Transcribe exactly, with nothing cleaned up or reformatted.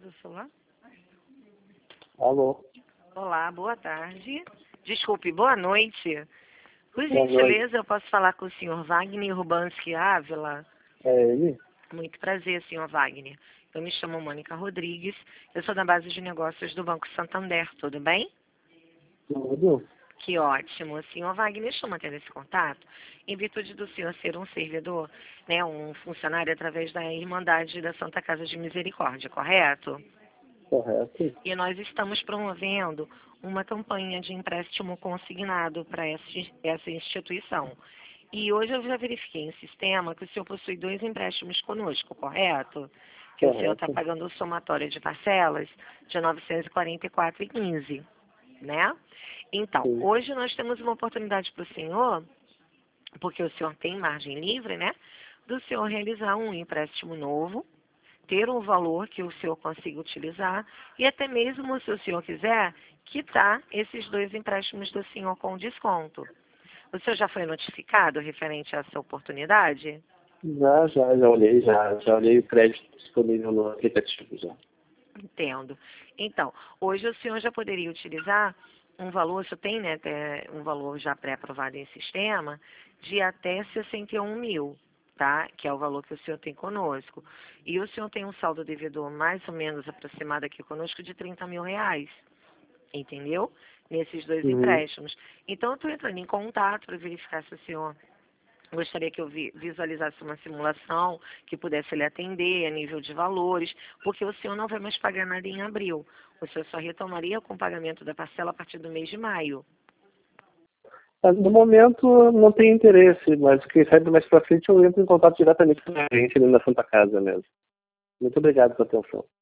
do celular? Alô? Olá, boa tarde. Desculpe, boa noite. Por Boa gentileza, eu posso falar com o senhor Wagner Rubanski Ávila? É ele? Muito prazer, senhor Wagner. Eu me chamo Mônica Rodrigues, eu sou da base de negócios do Banco Santander, tudo bem? Tudo? Que ótimo. Senhor Wagner, estou mantendo esse contato em virtude do senhor ser um servidor, né, um funcionário através da Irmandade da Santa Casa de Misericórdia, correto? Correto. E nós estamos promovendo uma campanha de empréstimo consignado para essa instituição. E hoje eu já verifiquei em sistema que o senhor possui dois empréstimos conosco, correto? Que Correto. o senhor está pagando o somatório de parcelas de novecentos e quarenta e quatro reais e quinze centavos, né? Então, Sim. hoje nós temos uma oportunidade para o senhor, porque o senhor tem margem livre, né? Do senhor realizar um empréstimo novo, ter um valor que o senhor consiga utilizar e até mesmo, se o senhor quiser, quitar esses dois empréstimos do senhor com desconto. O senhor já foi notificado referente a essa oportunidade? Já, já, já olhei, já, já olhei o crédito disponível no aplicativo já. Entendo. Então, hoje o senhor já poderia utilizar um valor, o senhor tem, né, até um valor já pré-aprovado em sistema, de até sessenta e um mil, tá? Que é o valor que o senhor tem conosco. E o senhor tem um saldo devedor mais ou menos aproximado aqui conosco de trinta mil reais, entendeu? Nesses dois Uhum. empréstimos. Então, eu estou entrando em contato para verificar se o senhor gostaria que eu vi, visualizasse uma simulação que pudesse lhe atender a nível de valores, porque o senhor não vai mais pagar nada em abril. O senhor só retomaria com o pagamento da parcela a partir do mês de maio. No momento não tem interesse, mas quem sabe mais pra frente eu entro em contato diretamente com a gente ali na Santa Casa mesmo. Muito obrigado pela atenção.